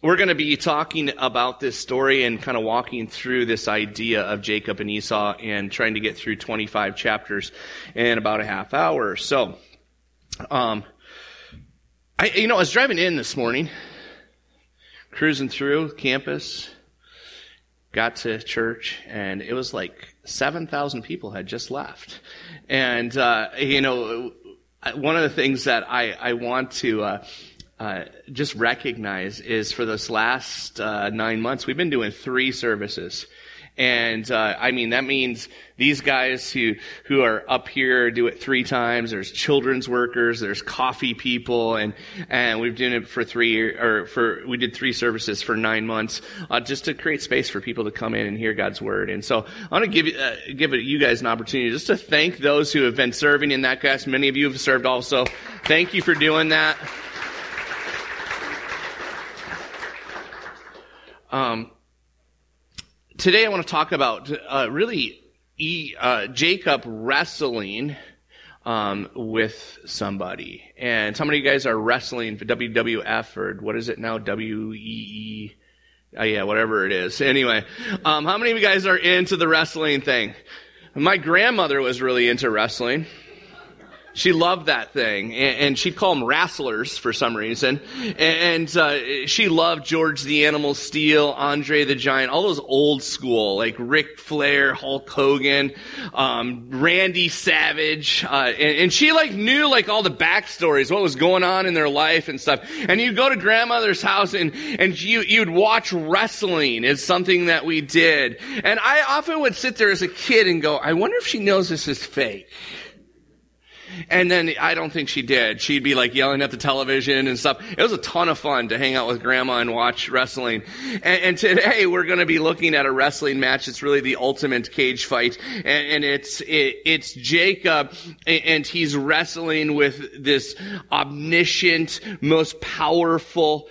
We're going to be talking about this story and kind of walking through this idea of Jacob and Esau and trying to get through 25 chapters in about a half hour. So, I was driving in this morning, cruising through campus, got to church, and it was like 7,000 people had just left. And, one of the things that I want to just recognize is for this last 9 months, we've been doing 3 services. And, that means these guys who are up here do it 3 times. There's children's workers, there's coffee people, and we've done it for we did 3 services for 9 months, just to create space for people to come in and hear God's word. And so I want to give you guys an opportunity just to thank those who have been serving in that class. Many of you have served also. Thank you for doing that. Today I want to talk about Jacob wrestling with somebody. And how many of you guys are wrestling for WWF or what is it now? WEE? Whatever it is. Anyway, how many of you guys are into the wrestling thing? My grandmother was really into wrestling. She loved that thing, and she'd call them wrestlers for some reason. And she loved George the Animal Steel, Andre the Giant, all those old school, like Ric Flair, Hulk Hogan, Randy Savage. And she knew all the backstories, what was going on in their life and stuff. And you'd go to grandmother's house and you'd watch wrestling is something that we did. And I often would sit there as a kid and go, I wonder if she knows this is fake. And then I don't think she did. She'd be yelling at the television and stuff. It was a ton of fun to hang out with grandma and watch wrestling. And today we're going to be looking at a wrestling match. It's really the ultimate cage fight. And it's Jacob, and he's wrestling with this omniscient, most powerful,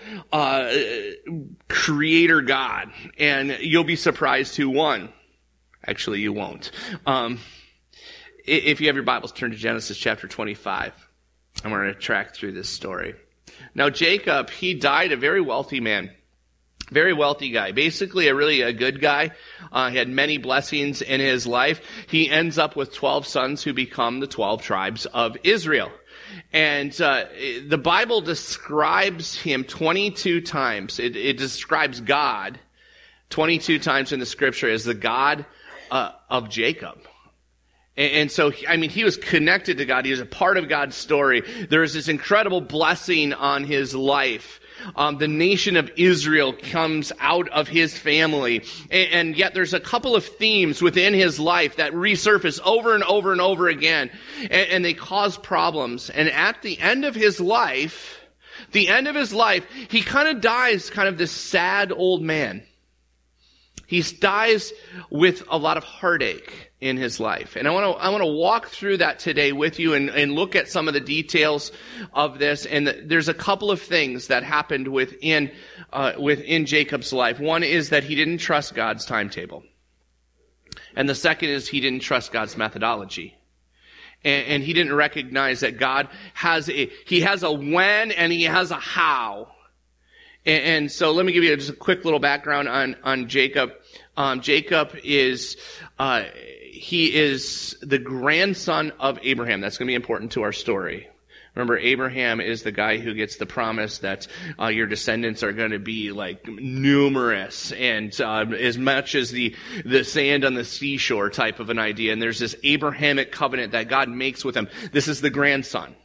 creator God. And you'll be surprised who won. Actually, you won't. If you have your Bibles, turn to Genesis chapter 25, and we're going to track through this story. Now, Jacob, he died a very wealthy man, very wealthy guy, basically a good guy. He had many blessings in his life. He ends up with 12 sons who become the 12 tribes of Israel. And the Bible describes him 22 times. It describes God 22 times in the Scripture as the God of Jacob. And so, he was connected to God. He was a part of God's story. There was this incredible blessing on his life. The nation of Israel comes out of his family. And yet there's a couple of themes within his life that resurface over and over and over again. And they cause problems. And at the end of his life, he kind of dies this sad old man. He dies with a lot of heartache in his life. And I want to walk through that today with you and look at some of the details of this. And there's a couple of things that happened within Jacob's life. One is that he didn't trust God's timetable. And the second is he didn't trust God's methodology. And he didn't recognize that God has a when and he has a how. And so let me give you just a quick little background on Jacob. Jacob is he is the grandson of Abraham. That's going to be important to our story. Remember, Abraham is the guy who gets the promise that your descendants are going to be numerous and as much as the sand on the seashore type of an idea. And there's this Abrahamic covenant that God makes with him. This is the grandson.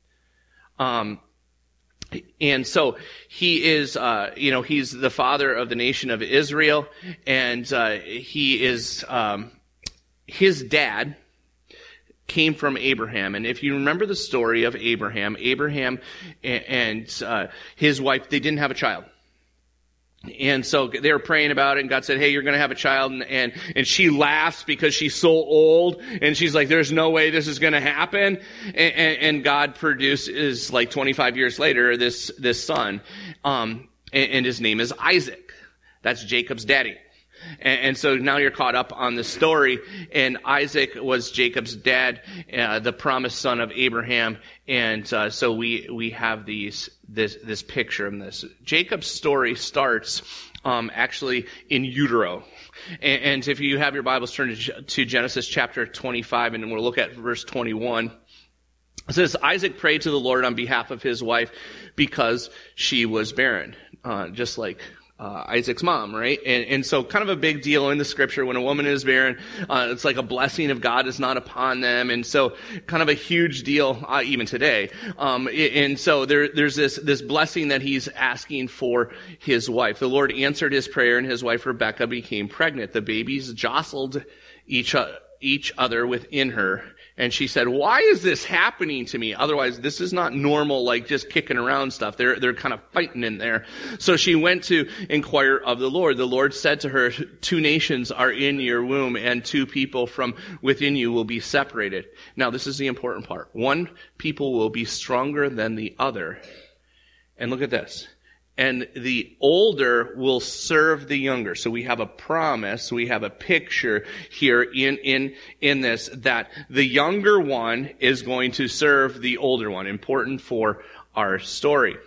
And so he is, he's the father of the nation of Israel, and he is, his dad came from Abraham. And if you remember the story of Abraham and his wife, they didn't have a child. And so they were praying about it, and God said, hey, you're going to have a child. And she laughs because she's so old, and she's like, there's no way this is going to happen. And God produces, 25 years later, this son. And his name is Isaac. That's Jacob's daddy. And so now you're caught up on the story, and Isaac was Jacob's dad, the promised son of Abraham, and so we have this picture of this. Jacob's story starts actually in utero. And if you have your Bibles, turn to Genesis chapter 25, and we'll look at verse 21. It says, Isaac prayed to the Lord on behalf of his wife because she was barren, just like Isaac's mom, right? And so kind of a big deal in the scripture when a woman is barren, it's like a blessing of God is not upon them. And so kind of a huge deal, even today. And so there's this blessing that he's asking for his wife. The Lord answered his prayer, and his wife Rebekah became pregnant. The babies jostled each other within her. And she said, why is this happening to me? Otherwise, this is not normal, like just kicking around stuff. They're kind of fighting in there. So she went to inquire of the Lord. The Lord said to her, 2 nations are in your womb, and 2 people from within you will be separated. Now, this is the important part. 1 people will be stronger than the other. And look at this. And the older will serve the younger. So we have a promise, we have a picture here in this, that the younger one is going to serve the older one. Important for our story.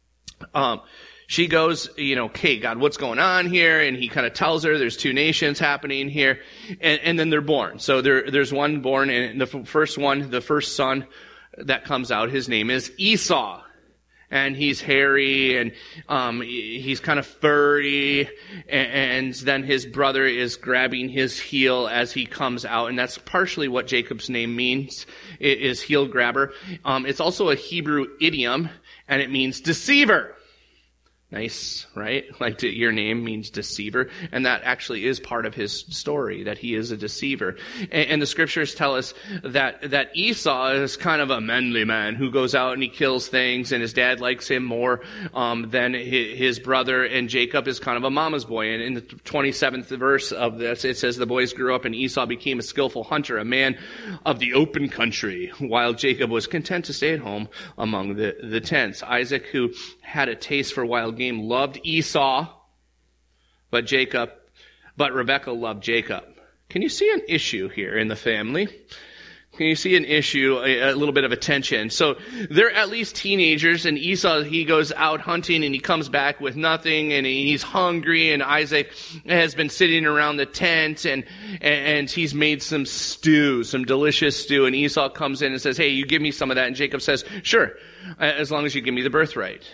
She goes, okay, God, what's going on here? And he kind of tells her there's 2 nations happening here. And then they're born. So there's one born, and the first son that comes out, his name is Esau. And he's hairy, and he's kind of furry, and then his brother is grabbing his heel as he comes out, and that's partially what Jacob's name means, is heel grabber. It's also a Hebrew idiom, and it means deceiver. Nice, right? Like your name means deceiver. And that actually is part of his story, that he is a deceiver. And the scriptures tell us that Esau is kind of a manly man who goes out and he kills things, and his dad likes him more than his brother. And Jacob is kind of a mama's boy. And in the 27th verse of this, it says, the boys grew up, and Esau became a skillful hunter, a man of the open country, while Jacob was content to stay at home among the tents. Isaac, who had a taste for wild game, loved Esau, but Rebekah loved Jacob. Can you see an issue here in the family? Can you see an issue, a little bit of a tension? So they're at least teenagers, and Esau, he goes out hunting, and he comes back with nothing, and he's hungry, and Isaac has been sitting around the tent, and he's made some stew, some delicious stew, and Esau comes in and says, hey, you give me some of that, and Jacob says, sure, as long as you give me the birthright.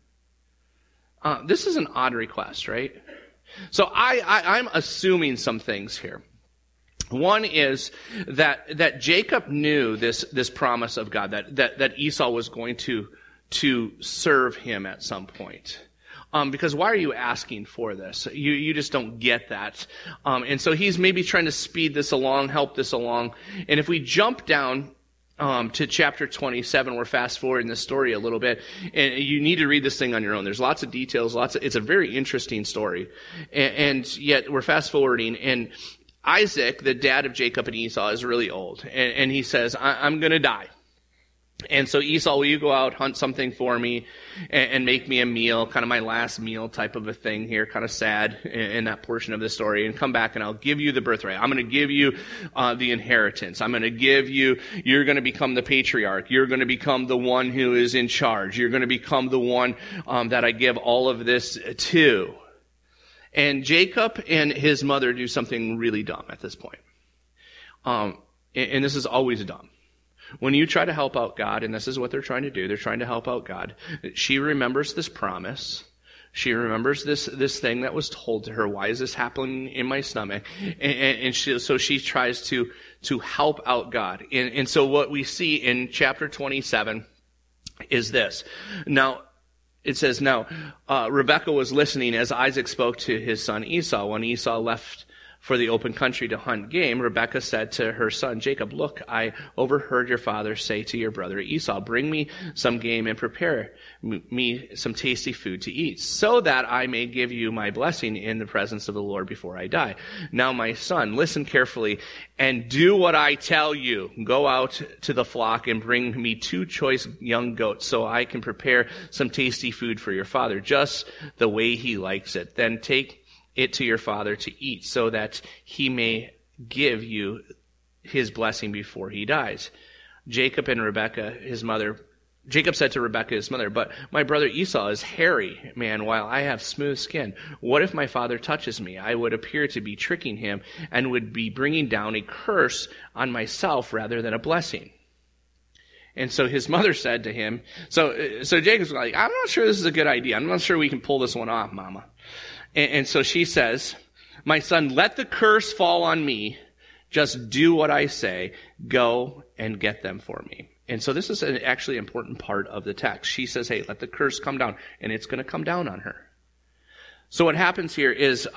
This is an odd request, right? So I'm assuming some things here. One is that Jacob knew this promise of God, that Esau was going to serve him at some point. Because why are you asking for this? You just don't get that. And so he's maybe trying to speed this along, help this along. And if we jump down to chapter 27, we're fast forwarding the story a little bit, and you need to read this thing on your own. There's lots of details, it's a very interesting story, and yet we're fast forwarding, and Isaac, the dad of Jacob and Esau, is really old, and he says, I'm going to die. And so Esau, will you go out, hunt something for me, and make me a meal, kind of my last meal type of a thing here, kind of sad in that portion of the story, and come back and I'll give you the birthright. I'm going to give you the inheritance. I'm going to give you, you're going to become the patriarch. You're going to become the one who is in charge. You're going to become the one that I give all of this to. And Jacob and his mother do something really dumb at this point. And this is always dumb. When you try to help out God, and this is what they're trying to do, they're trying to help out God, she remembers this promise. She remembers this thing that was told to her. Why is this happening in my stomach? And so she tries to help out God. And so what we see in chapter 27 is this. Now, it says, Rebekah was listening as Isaac spoke to his son Esau. When Esau left for the open country to hunt game, Rebekah said to her son Jacob, look, I overheard your father say to your brother Esau, bring me some game and prepare me some tasty food to eat, so that I may give you my blessing in the presence of the Lord before I die. Now, my son, listen carefully and do what I tell you. Go out to the flock and bring me 2 choice young goats so I can prepare some tasty food for your father, just the way he likes it. Then take it to your father to eat, so that he may give you his blessing before he dies. Jacob said to Rebekah, his mother, but my brother Esau is hairy man, while I have smooth skin. What if my father touches me? I would appear to be tricking him and would be bringing down a curse on myself rather than a blessing. And so his mother said to him, so Jacob's like, I'm not sure this is a good idea. I'm not sure we can pull this one off, Mama. And so she says, my son, let the curse fall on me. Just do what I say. Go and get them for me. And so this is an actually important part of the text. She says, hey, let the curse come down. And it's going to come down on her. So what happens here is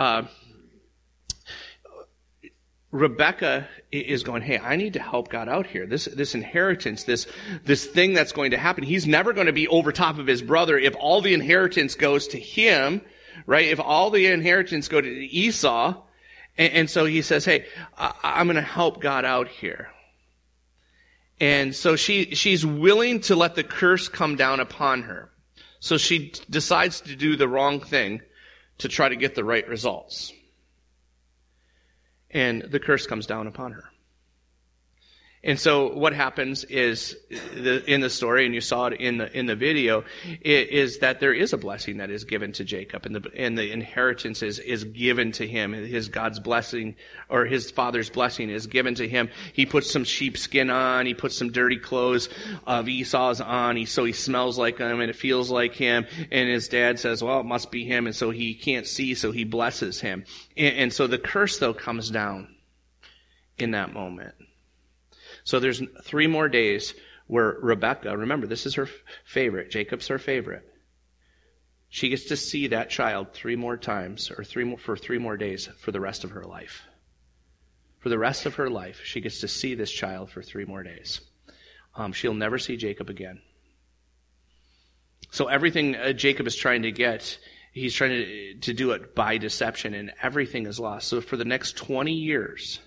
Rebekah is going, hey, I need to help God out here. This inheritance, this thing that's going to happen, he's never going to be over top of his brother if all the inheritance goes to him, right? If all the inheritance go to Esau. And so he says, hey, I'm going to help God out here. And so she's willing to let the curse come down upon her. So she decides to do the wrong thing to try to get the right results. And the curse comes down upon her. And so what happens is, in the story, and you saw it in the video, is that there is a blessing that is given to Jacob, and the inheritance is given to him. His God's blessing, or his father's blessing, is given to him. He puts some sheepskin on. He puts some dirty clothes of Esau's on. So he smells like him, and it feels like him. And his dad says, well, it must be him. And so he can't see, so he blesses him. And so the curse, though, comes down in that moment. So there's 3 more days where Rebekah, remember, this is her favorite. Jacob's her favorite. She gets to see that child 3 more times, or 3 more days for the rest of her life. For the rest of her life, she gets to see this child for 3 more days. She'll never see Jacob again. So everything Jacob is trying to get, he's trying to do it by deception, and everything is lost. So for the next 20 years,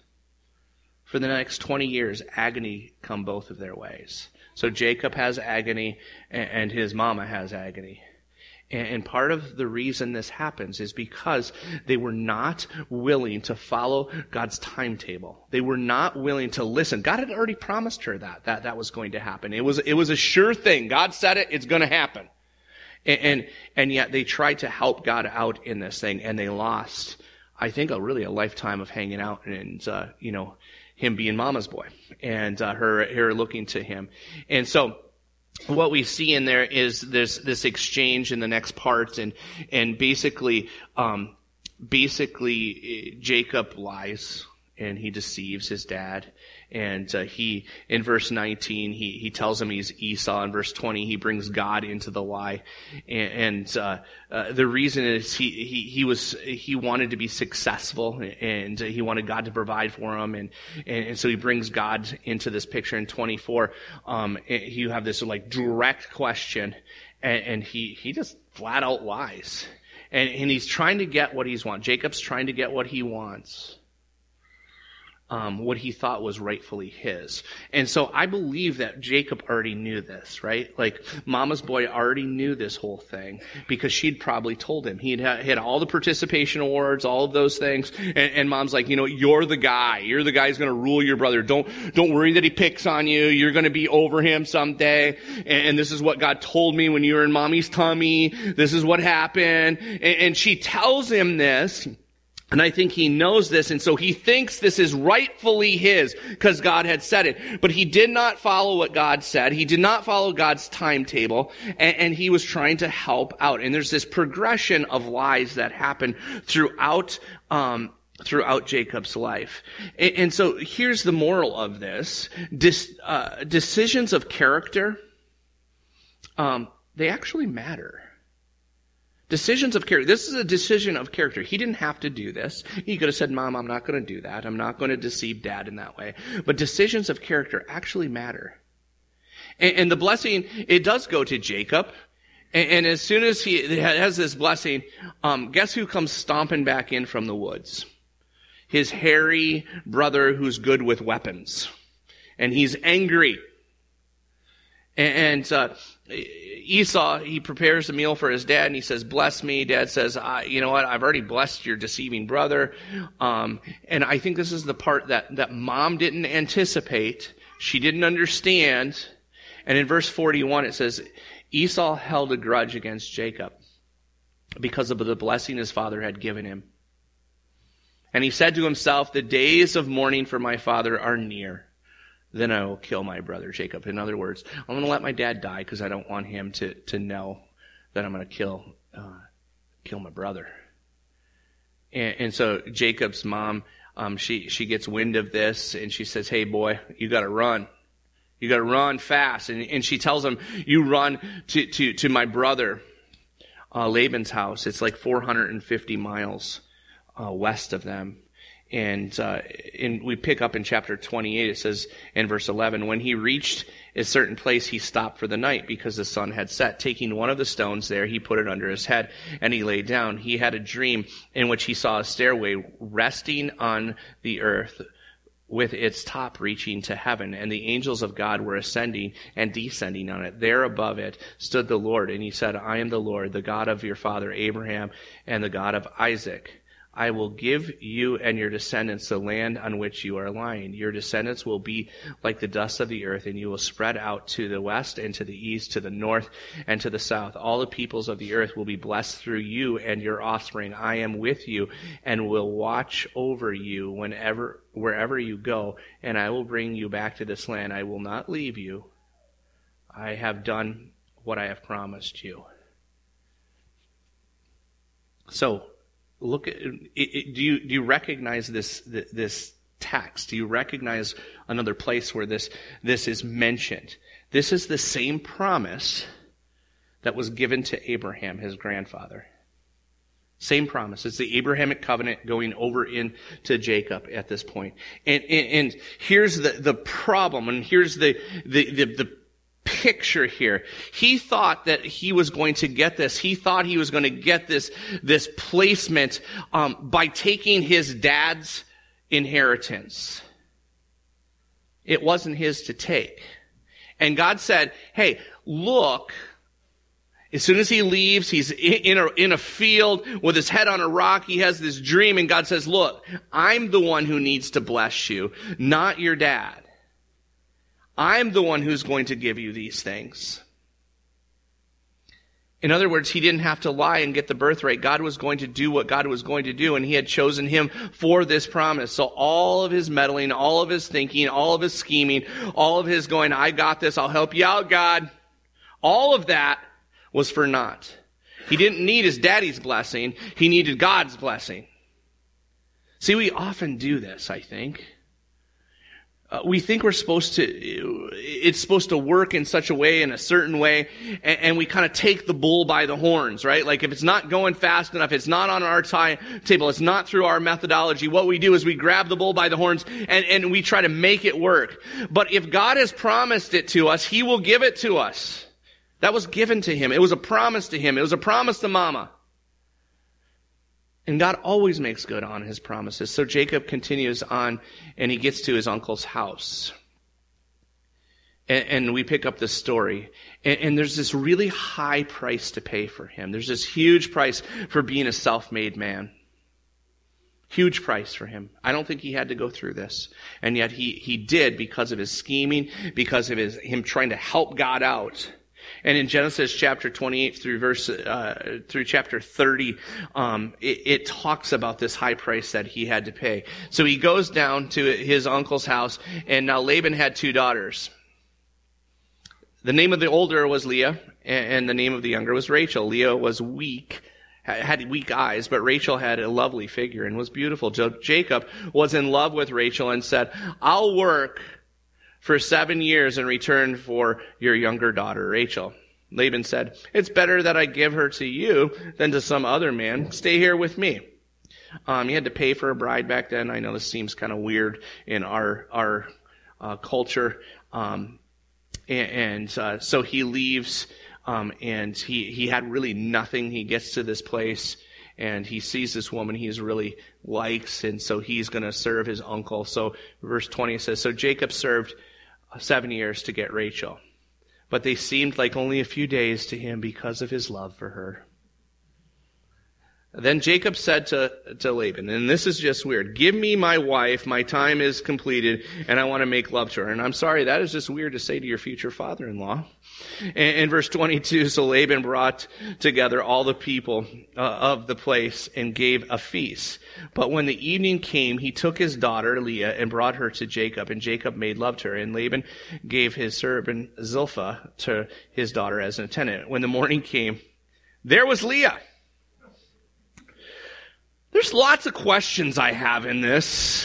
agony come both of their ways. So Jacob has agony, and his mama has agony. And part of the reason this happens is because they were not willing to follow God's timetable. They were not willing to listen. God had already promised her that was going to happen. It was a sure thing. God said it, it's going to happen. And yet they tried to help God out in this thing, and they lost, I think, a lifetime of hanging out and him being mama's boy, and her looking to him. And so what we see in there is this exchange in the next part, and basically Jacob lies and he deceives his dad. And he, in verse 19, he tells him he's Esau. In verse 20, he brings God into the lie. And the reason is he wanted to be successful, and he wanted God to provide for him. And so he brings God into this picture. In 24, you have this direct question, and he just flat out lies. And he's trying to get what he wants. Jacob's trying to get what he wants. What he thought was rightfully his. And so I believe that Jacob already knew this, right? Mama's boy already knew this whole thing because she'd probably told him. He had all the participation awards, all of those things. And mom's like, you're the guy. You're the guy who's going to rule your brother. Don't worry that he picks on you. You're going to be over him someday. And this is what God told me when you were in mommy's tummy. This is what happened. And she tells him this. And I think he knows this, and so he thinks this is rightfully his because God had said it. But he did not follow what God said. He did not follow God's timetable, and he was trying to help out. And there's this progression of lies that happen throughout Jacob's life. And so here's the moral of this. Decisions of character, they actually matter. Decisions of character. This is a decision of character. He didn't have to do this. He could have said, Mom, I'm not going to do that. I'm not going to deceive Dad in that way. But decisions of character actually matter. And the blessing, it does go to Jacob. And as soon as he has this blessing, guess who comes stomping back in from the woods? His hairy brother who's good with weapons. And he's angry. And Esau, he prepares a meal for his dad, and he says, bless me. Dad says, you know what, I've already blessed your deceiving brother. And I think this is the part that mom didn't anticipate. She didn't understand. And in verse 41, it says, Esau held a grudge against Jacob because of the blessing his father had given him. And he said to himself, the days of mourning for my father are near. Then I will kill my brother Jacob. In other words, I'm going to let my dad die because I don't want him to know that I'm going to kill my brother. And so Jacob's mom, she gets wind of this, and she says, hey boy, you got to run. You got to run fast. And she tells him, you run to my brother Laban's house. It's like 450 miles west of them. And we pick up in chapter 28, it says in verse 11, when he reached a certain place, he stopped for the night because the sun had set. Taking one of the stones there, he put it under his head, and he lay down. He had a dream in which he saw a stairway resting on the earth with its top reaching to heaven, and the angels of God were ascending and descending on it. There above it stood the Lord, and he said, I am the Lord, the God of your father Abraham and the God of Isaac. I will give you and your descendants the land on which you are lying. Your descendants will be like the dust of the earth, and you will spread out to the west and to the east, to the north and to the south. All the peoples of the earth will be blessed through you and your offspring. I am with you and will watch over you wherever you go, and I will bring you back to this land. I will not leave you. I have done what I have promised you. So, look at it. Do you recognize this text? Do you recognize another place where this is mentioned? This is the same promise that was given to Abraham, his grandfather. Same promise. It's the Abrahamic covenant going over into Jacob at this point. And here's the problem, and here's the picture here. He thought that he was going to get this. He thought he was going to get this placement by taking his dad's inheritance. It wasn't his to take. And God said, hey, look, as soon as he leaves, he's in a field with his head on a rock. He has this dream, and God says, look, I'm the one who needs to bless you, not your dad. I'm the one who's going to give you these things. In other words, he didn't have to lie and get the birthright. God was going to do what God was going to do, and he had chosen him for this promise. So all of his meddling, all of his thinking, all of his scheming, all of his going, I got this, I'll help you out, God. All of that was for naught. He didn't need his daddy's blessing. He needed God's blessing. See, we often do this, I think. We think it's supposed to work in such a way, in a certain way, and we kind of take the bull by the horns, right? Like if it's not going fast enough, it's not on our timetable, it's not through our methodology, what we do is we grab the bull by the horns and we try to make it work. But if God has promised it to us, he will give it to us. That was given to him. It was a promise to him. It was a promise to mama. And God always makes good on his promises. So Jacob continues on, and he gets to his uncle's house. And we pick up this story. And there's this really high price to pay for him. There's this huge price for being a self-made man. Huge price for him. I don't think he had to go through this. And yet he did because of his scheming, because of him trying to help God out. And in Genesis chapter 28 through chapter 30, it talks about this high price that he had to pay. So he goes down to his uncle's house, and now Laban had 2 daughters. The name of the older was Leah, and the name of the younger was Rachel. Leah was weak, had weak eyes, but Rachel had a lovely figure and was beautiful. Jacob was in love with Rachel and said, I'll work for 7 years in return for your younger daughter, Rachel. Laban said, it's better that I give her to you than to some other man. Stay here with me. You had to pay for a bride back then. I know this seems kind of weird in our culture. So he leaves, and he had really nothing. He gets to this place, and he sees this woman he really likes, and so he's going to serve his uncle. So verse 20 says, so Jacob served 7 years to get Rachel. but they seemed like only a few days to him because of his love for her. Then Jacob said to Laban, and this is just weird, give me my wife, my time is completed, and I want to make love to her. And I'm sorry, that is just weird to say to your future father-in-law. In verse 22, so Laban brought together all the people of the place and gave a feast. But when the evening came, he took his daughter Leah and brought her to Jacob, and Jacob made love to her. And Laban gave his servant Zilpah to his daughter as an attendant. When the morning came, there was Leah. There's lots of questions I have in this.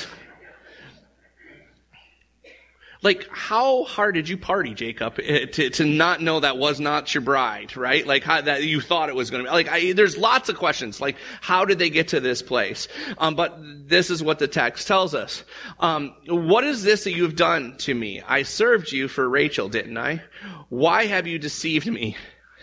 Like, how hard did you party, Jacob, to not know that was not your bride, right? Like, how that you thought it was going to be. Like, there's lots of questions. Like, how did they get to this place? But this is what the text tells us. What is this that you've done to me? I served you for Rachel, didn't I? Why have you deceived me?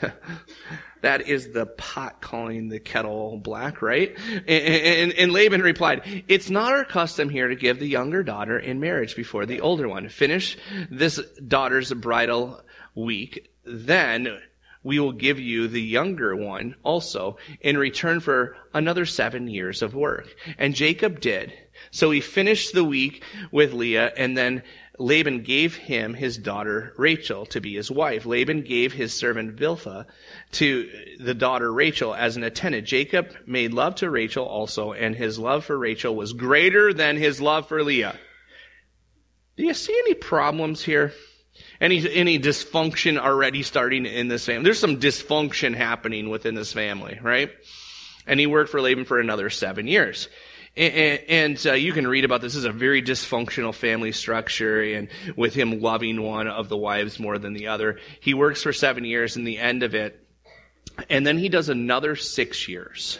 That is the pot calling the kettle black, right? And Laban replied, it's not our custom here to give the younger daughter in marriage before the older one. Finish this daughter's bridal week, then we will give you the younger one also in return for another 7 years of work. And Jacob did. So he finished the week with Leah, and then Laban gave him his daughter Rachel to be his wife. Laban gave his servant Bilhah to the daughter Rachel as an attendant. Jacob made love to Rachel also, and his love for Rachel was greater than his love for Leah. Do you see any problems here? Any dysfunction already starting in this family? There's some dysfunction happening within this family, right? And he worked for Laban for another 7 years. And you can read about this. This is a very dysfunctional family structure, and with him loving one of the wives more than the other. He works for 7 years in the end of it, and then he does another 6 years.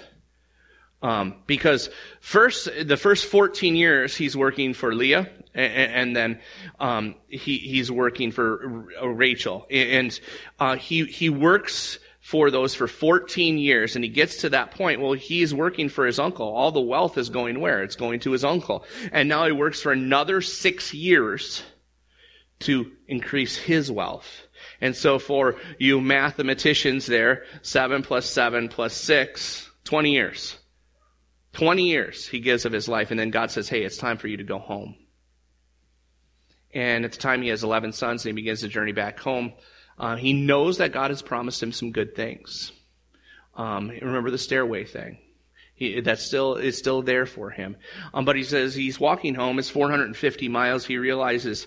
Because the first 14 years he's working for Leah, and then he's working for Rachel. And he works for those for 14 years, and he gets to that point. Well, he's working for his uncle. All the wealth is going where? It's going to his uncle. And now he works for another 6 years to increase his wealth. And so for you mathematicians there, 7 plus 7 plus 6, 20 years. 20 years he gives of his life, and then God says, hey, it's time for you to go home. And at the time he has 11 sons, and he begins the journey back home. He knows that God has promised him some good things. Remember the stairway thing. Is still there for him. But he says he's walking home. It's 450 miles. He realizes,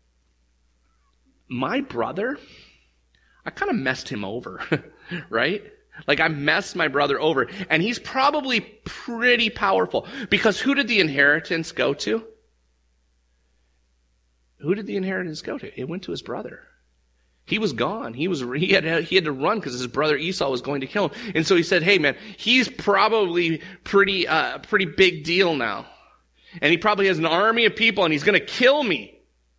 my brother, I kind of messed him over, right? Like, I messed my brother over. And he's probably pretty powerful. Because who did the inheritance go to? Who did the inheritance go to? It went to his brother. He was gone. He had to run because his brother Esau was going to kill him. And so he said, hey man, he's probably pretty big deal now. And he probably has an army of people and he's going to kill me.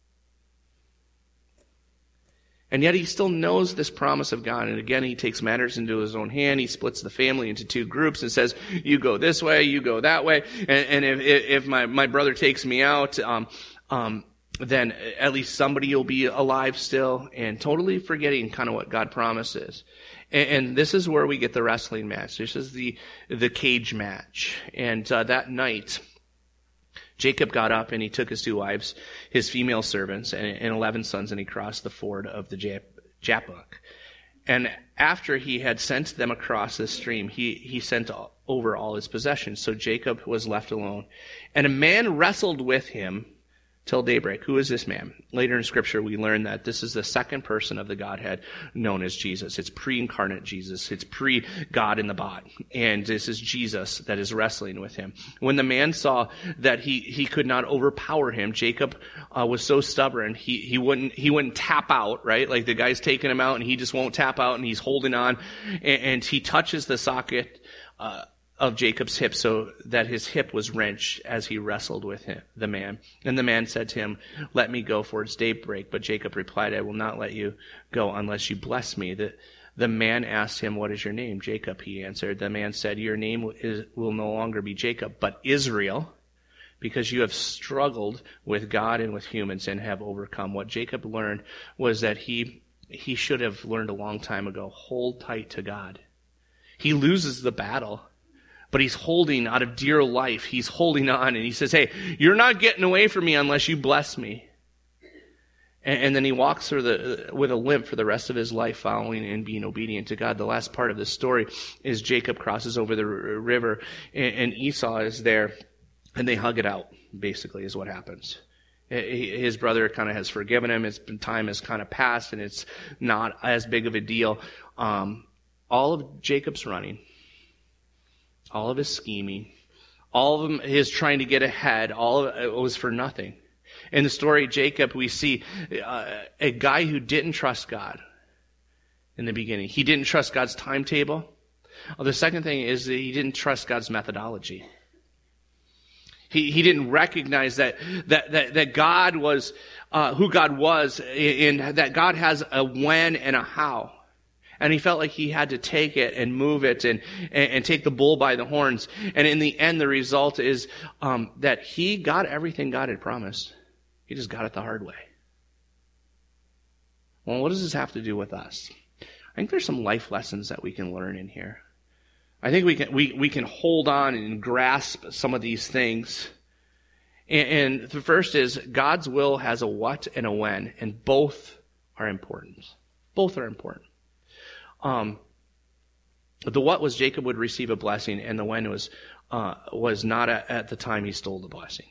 And yet he still knows this promise of God. And again, he takes matters into his own hand. He splits the family into two groups and says, you go this way, you go that way. And if my brother takes me out, then at least somebody will be alive still, and totally forgetting kind of what God promises. And this is where we get the wrestling match. This is the cage match. And that night, Jacob got up and he took his two wives, his female servants, and 11 sons, and he crossed the ford of the Jabbok. And after he had sent them across the stream, he sent over all his possessions. So Jacob was left alone. And a man wrestled with him till daybreak. Who is this man? Later in Scripture, we learn that this is the second person of the Godhead known as Jesus. It's pre-incarnate Jesus. It's pre-God in the body. And this is Jesus that is wrestling with him. When the man saw that he could not overpower him, Jacob was so stubborn, he wouldn't tap out, right? Like the guy's taking him out and he just won't tap out and he's holding on. And he touches the socket of Jacob's hip, so that his hip was wrenched as he wrestled with the man. And the man said to him, let me go, for it's daybreak. But Jacob replied, I will not let you go unless you bless me. The man asked him, what is your name? Jacob, he answered. The man said, your name will no longer be Jacob, but Israel, because you have struggled with God and with humans and have overcome. What Jacob learned was that he he should have learned a long time ago. Hold tight to God. He loses the battle, but he's holding out of dear life. He's holding on, and he says, hey, you're not getting away from me unless you bless me. And then he walks through with a limp for the rest of his life, following and being obedient to God. The last part of the story is Jacob crosses over the river, and Esau is there, and they hug it out, basically, is what happens. His brother kind of has forgiven him. Time has kind of passed, and it's not as big of a deal. All of Jacob's running, all of his scheming, all of his trying to get ahead, all of it was for nothing. In the story of Jacob, we see a guy who didn't trust God in the beginning. He didn't trust God's timetable. The second thing is that he didn't trust God's methodology. He didn't recognize that God was who God was, and that God has a when and a how. And he felt like he had to take it and move it and take the bull by the horns. And in the end, the result is that he got everything God had promised. He just got it the hard way. Well, what does this have to do with us? I think there's some life lessons that we can learn in here. I think we can hold on and grasp some of these things. And the first is God's will has a what and a when, and both are important. Both are important. The what was Jacob would receive a blessing, and the when was not at the time he stole the blessing.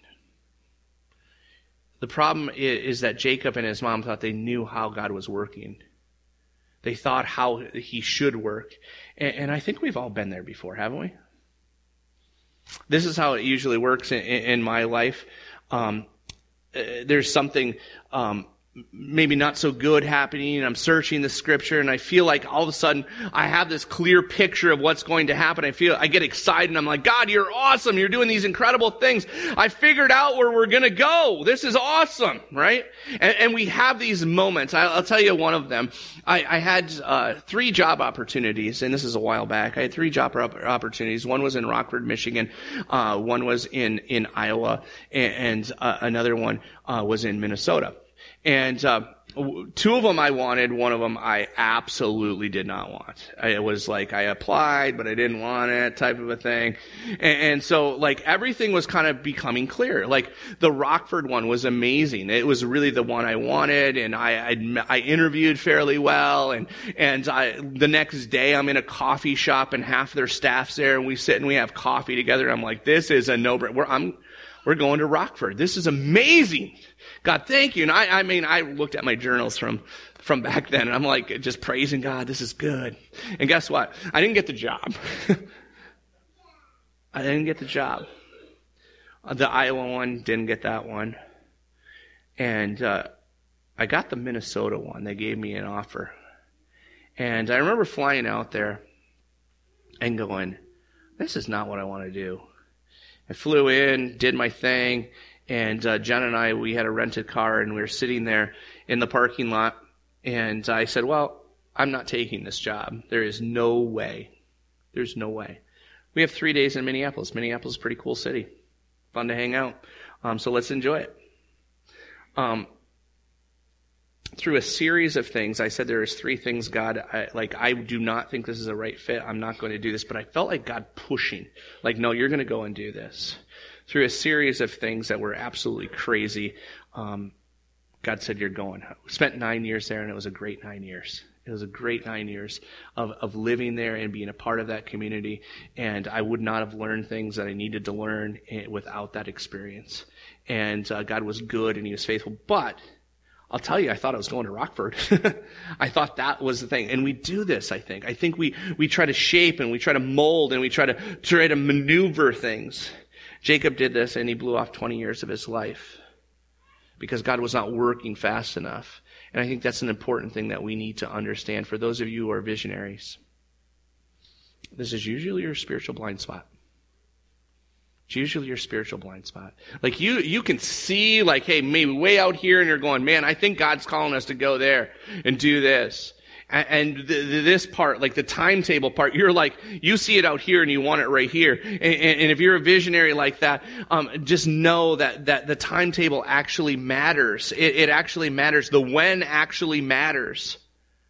The problem is that Jacob and his mom thought they knew how God was working. They thought how he should work. And I think we've all been there before, haven't we? This is how it usually works in my life. There's something maybe not so good happening, and I'm searching the scripture, and I feel like all of a sudden I have this clear picture of what's going to happen. I get excited, and I'm like, God, you're awesome. You're doing these incredible things. I figured out where we're going to go. This is awesome, right? And we have these moments. I'll tell you one of them. I had 3 job opportunities, and this is a while back. I had 3 job opportunities. One was in Rockford, Michigan. One was in Iowa, and another one was in Minnesota. And 2 of them I wanted, one of them I absolutely did not want. It was like I applied, but I didn't want it, type of a thing. And so, like, everything was kind of becoming clear. Like, the Rockford one was amazing. It was really the one I wanted, and I interviewed fairly well, and the next day I'm in a coffee shop, and half their staff's there, and we sit and we have coffee together. I'm like, this is a no-brainer. We're going to Rockford. This is amazing. God, thank you. And I looked at my journals from back then, and I'm like just praising God. This is good. And guess what? I didn't get the job. I didn't get the job. The Iowa one, didn't get that one. And I got the Minnesota one. They gave me an offer. And I remember flying out there and going, this is not what I want to do. I flew in, did my thing, and Jen and I, we had a rented car, and we were sitting there in the parking lot, and I said, well, I'm not taking this job. There is no way. There's no way. We have 3 days in Minneapolis. Minneapolis is a pretty cool city. Fun to hang out. So let's enjoy it. Through a series of things, I said there is 3 things God, I do not think this is a right fit. I'm not going to do this. But I felt like God pushing. Like, no, you're going to go and do this. Through a series of things that were absolutely crazy, God said, you're going. We spent 9 years there, and it was a great 9 years. It was a great 9 years of living there and being a part of that community. And I would not have learned things that I needed to learn without that experience. And God was good, and he was faithful. But I'll tell you, I thought I was going to Rockford. I thought that was the thing. And we do this, I think. I think we try to shape, and we try to mold, and we try to maneuver things. Jacob did this, and he blew off 20 years of his life because God was not working fast enough. And I think that's an important thing that we need to understand. For those of you who are visionaries, this is usually your spiritual blind spot. It's usually your spiritual blind spot. Like you can see, like, hey, maybe way out here, and you're going, man, I think God's calling us to go there and do this. And this part, like the timetable part, you're like, you see it out here and you want it right here. And if you're a visionary like that, just know that the timetable actually matters. It actually matters. The when actually matters.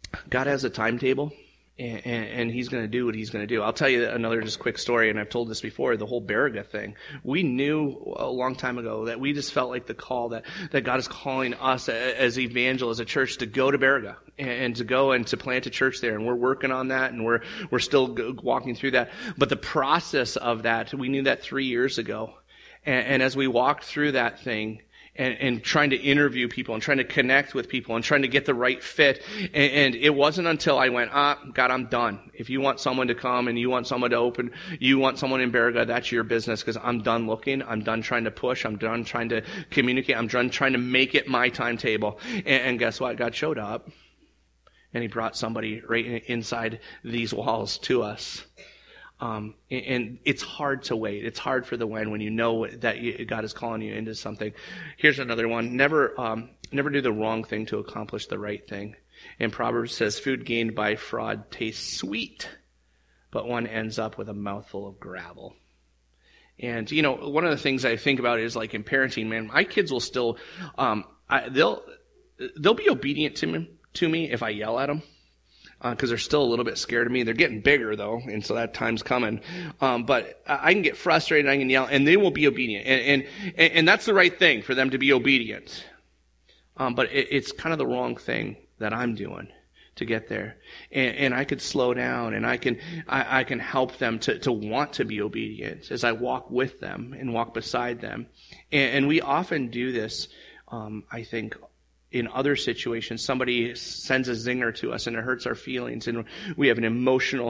God has a timetable, and he's going to do what he's going to do. I'll tell you another just quick story, and I've told this before, the whole Baraga thing. We knew a long time ago that we just felt like the call that God is calling us as evangel, as a church, to go to Baraga and to go and to plant a church there. And we're working on that, and we're still walking through that. But the process of that, we knew that 3 years ago. And as we walked through that thing, and trying to interview people and trying to connect with people and trying to get the right fit. And it wasn't until I went, God, I'm done. If you want someone to come and you want someone to open, you want someone in Baraga, that's your business, because I'm done looking. I'm done trying to push. I'm done trying to communicate. I'm done trying to make it my timetable. And guess what? God showed up, and he brought somebody right inside these walls to us. And it's hard to wait. It's hard for the when you know that God is calling you into something. Here's another one. Never do the wrong thing to accomplish the right thing. And Proverbs says, food gained by fraud tastes sweet, but one ends up with a mouthful of gravel. And, one of the things I think about is, like, in parenting, man, my kids will still, they'll be obedient to me if I yell at them. Because they're still a little bit scared of me. They're getting bigger, though, and so that time's coming. But I can get frustrated, I can yell, and they will be obedient. And that's the right thing, for them to be obedient. But it's kind of the wrong thing that I'm doing to get there. And I could slow down, and I can help them to want to be obedient as I walk with them and walk beside them. And we often do this, I think, in other situations. Somebody sends a zinger to us and it hurts our feelings, and we have an emotional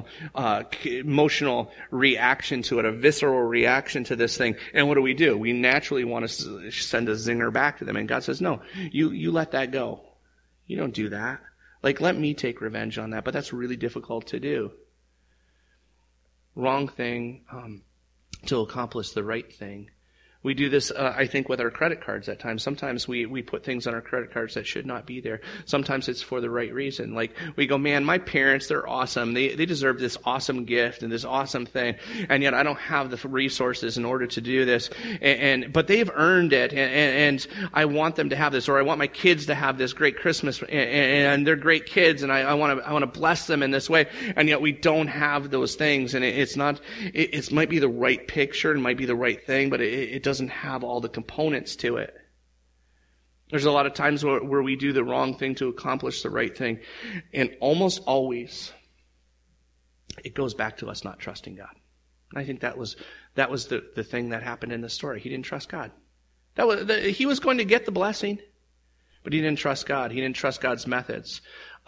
reaction to it, a visceral reaction to this thing. And what do? We naturally want to send a zinger back to them. And God says, no, you let that go. You don't do that. Like, let me take revenge on that. But that's really difficult to do. Wrong thing to accomplish the right thing. We do this, I think, with our credit cards at times. Sometimes we put things on our credit cards that should not be there. Sometimes it's for the right reason. Like, we go, man, my parents, they're awesome. They deserve this awesome gift and this awesome thing. And yet I don't have the resources in order to do this. But they've earned it. And I want them to have this, or I want my kids to have this great Christmas. And they're great kids. And I want to bless them in this way. And yet we don't have those things. And it might be the right picture. It might be the right thing, but it doesn't have all the components to it. There's a lot of times where we do the wrong thing to accomplish the right thing. And almost always, it goes back to us not trusting God. And I think that was the thing that happened in the story. He didn't trust God. He was going to get the blessing, but he didn't trust God. He didn't trust God's methods.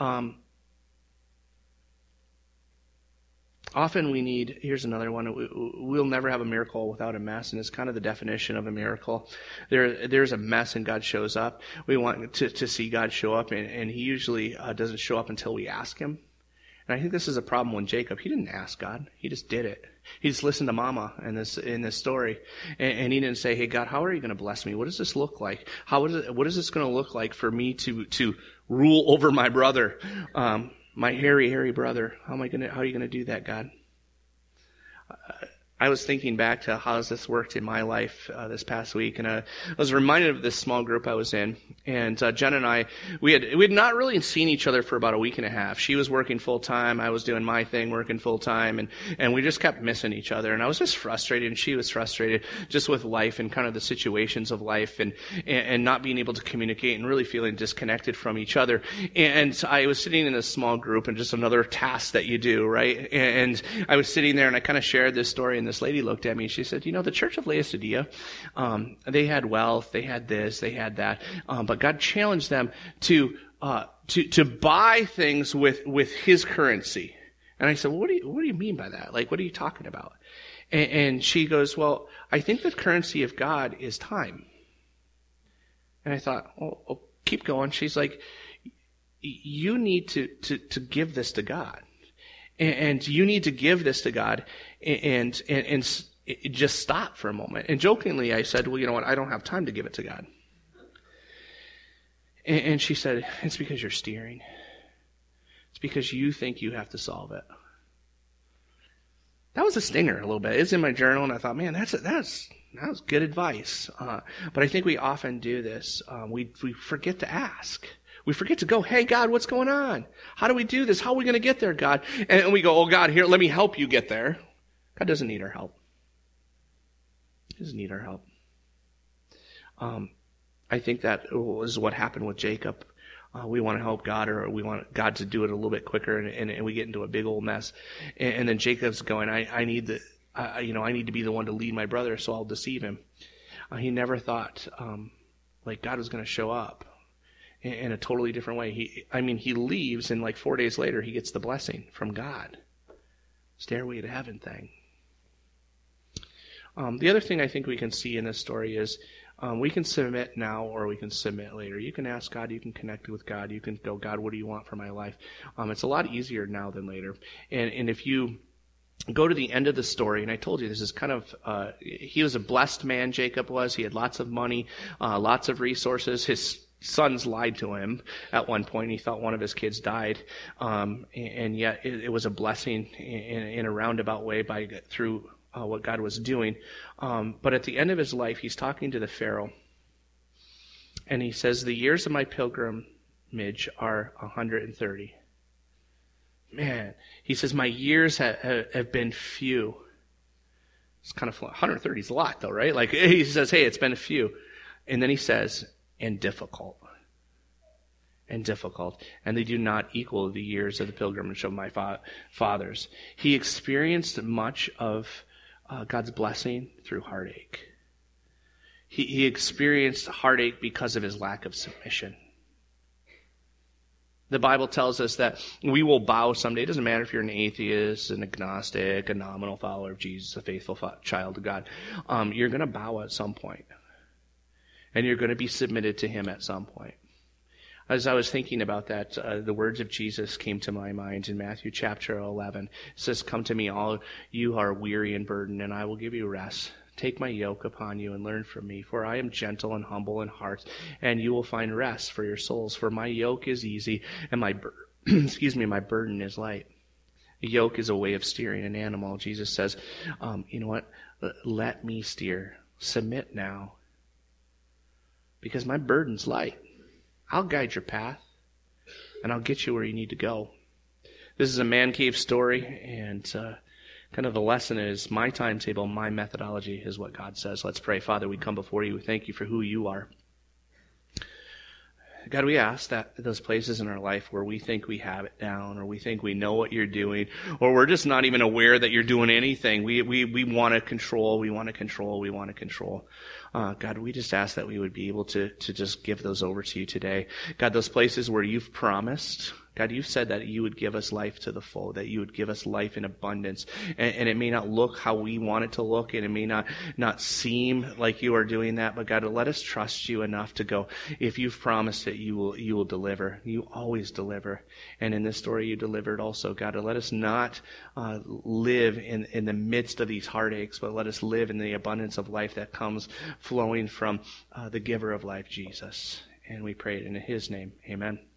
Often here's another one, we'll never have a miracle without a mess, and it's kind of the definition of a miracle. There's a mess and God shows up. We want to see God show up, and he usually doesn't show up until we ask him. And I think this is a problem with Jacob. He didn't ask God. He just did it. He just listened to Mama in this story. And he didn't say, hey, God, how are you going to bless me? What does this look like? What is this going to look like for me to rule over my brother? My hairy brother. How are you going to do that, God? I was thinking back to how this worked in my life this past week, and I was reminded of this small group I was in. And Jen and I, we had not really seen each other for about a week and a half. She was working full time, I was doing my thing, working full time, and we just kept missing each other. And I was just frustrated, and she was frustrated just with life and kind of the situations of life, and not being able to communicate and really feeling disconnected from each other. And I was sitting in this small group, and just another task that you do, right? And I was sitting there, and I kind of shared this story, and this lady looked at me and she said, the Church of Laodicea, they had wealth, they had this, they had that, but God challenged them to buy things with his currency. And I said, well, what do you mean by that? Like, what are you talking about? And she goes, well, I think the currency of God is time. And I thought, oh, keep going. She's like, you need to give this to God. And you need to give this to God and just stop for a moment. And jokingly, I said, well, you know what? I don't have time to give it to God. And she said, it's because you're steering. It's because you think you have to solve it. That was a stinger a little bit. It's in my journal, and I thought, man, that was good advice. But I think we often do this. We forget to ask. We forget to go, hey, God, what's going on? How do we do this? How are we going to get there, God? And we go, oh, God, here, let me help you get there. God doesn't need our help. He doesn't need our help. I think that was what happened with Jacob. We want to help God, or we want God to do it a little bit quicker, and we get into a big old mess. And then Jacob's going, I need to be the one to lead my brother, so I'll deceive him. He never thought like God was going to show up in a totally different way. He leaves, and like 4 days later, he gets the blessing from God. Stairway to heaven thing. The other thing I think we can see in this story is we can submit now or we can submit later. You can ask God, you can connect with God, you can go, God, what do you want for my life? It's a lot easier now than later. And if you go to the end of the story, and I told you this is kind of, he was a blessed man, Jacob was. He had lots of money, lots of resources. His sons lied to him at one point. He thought one of his kids died, and yet it was a blessing in a roundabout way through what God was doing. But at the end of his life, he's talking to the Pharaoh, and he says, the years of my pilgrimage are 130. Man, he says, my years have been few. It's kind of 130 is a lot, though, right? Like he says, hey, it's been a few. And then he says, and difficult. And difficult. And they do not equal the years of the pilgrimage of my fathers. He experienced much of God's blessing through heartache. He experienced heartache because of his lack of submission. The Bible tells us that we will bow someday. It doesn't matter if you're an atheist, an agnostic, a nominal follower of Jesus, a faithful child of God. You're going to bow at some point. And you're going to be submitted to him at some point. As I was thinking about that, the words of Jesus came to my mind in Matthew chapter 11. It says, come to me, all you are weary and burdened, and I will give you rest. Take my yoke upon you and learn from me, for I am gentle and humble in heart, and you will find rest for your souls. For my yoke is easy, and my burden is light. A yoke is a way of steering an animal. Jesus says, you know what? Let me steer. Submit now, because my burden's light. I'll guide your path, and I'll get you where you need to go. This is a man cave story, and kind of the lesson is my timetable, my methodology is what God says. Let's pray. Father, we come before you. We thank you for who you are. God, we ask that those places in our life where we think we have it down, or we think we know what you're doing, or we're just not even aware that you're doing anything. We want to control. God, we just ask that we would be able to just give those over to you today. God, those places where you've promised, God, you've said that you would give us life to the full, that you would give us life in abundance. And it may not look how we want it to look, and it may not seem like you are doing that, but God, let us trust you enough to go, if you've promised it, you will deliver. You always deliver. And in this story, you delivered also. God, let us not live in the midst of these heartaches, but let us live in the abundance of life that comes flowing from the giver of life, Jesus. And we pray it in his name. Amen.